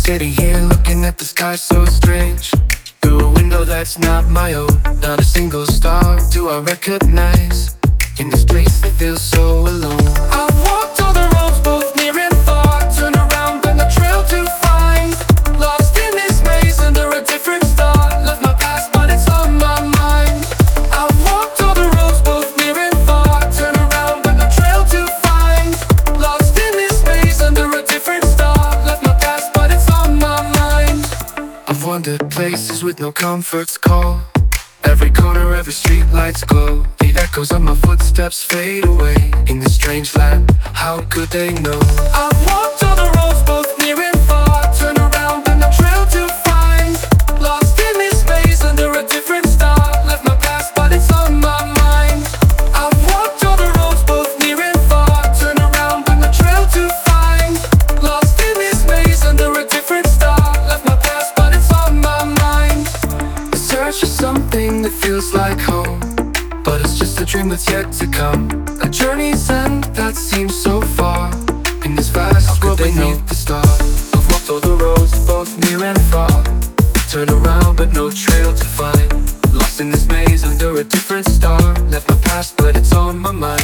Sitting here looking at the sky so strange, through a window that's not my own. Not a single star do I recognize. In this place that feels so alone. I've walked all the roads both near and far, turn around and the trail to find. Lost in this maze under a different star. Left my past but it's on my mind. I've walked all the roads both near and far, turn around and the trail to find. Lost in this maze under a different star. Left my past but it's on my mind. I've wandered places with no comforts call. Every corner, every street lights glow. The echoes of my footsteps fade away. In this strange land, how could they know? I've walked all the roads both near and far, turn around and the trail to find. Lost in this maze under a different star. Left my past but it's on my mind. I've walked all the roads both near and far, turn around and the trail to find. Lost in this maze under a different star. Left my past but it's on my mind. The search for something that feels like home, but it's just a dream that's yet to come. A journey's end that seems so far, in this vast world beneath the stars. I've walked all the roads both near and far, turn around but no trail to find. Lost in this maze under a different star. Left my past but it's on my mind.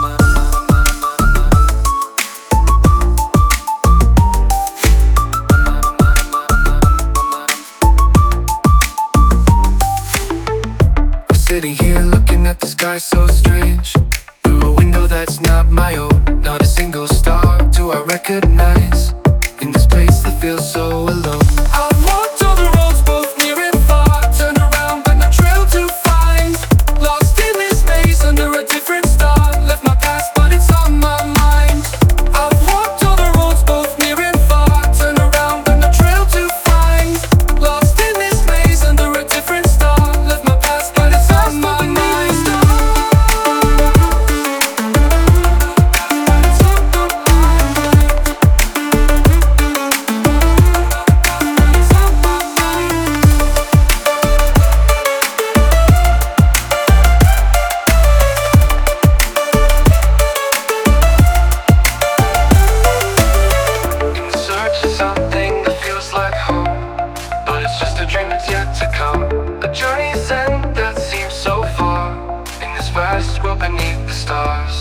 Sitting here looking at the sky so strange, through a window that's not my own. Not a single star do I recognize. In this place that feels so alone. I've walked all the roads both near and far, turn around and the trail to find. Lost in this maze under a different star. Left my past but it's on my mind. I've walked all the roads both near and far, turn around and the trail to find. Lost in this maze under a different star. Left my past but it's on my mind. Dream that's yet to come. A journey's end that seems so far, in this vast world beneath the stars.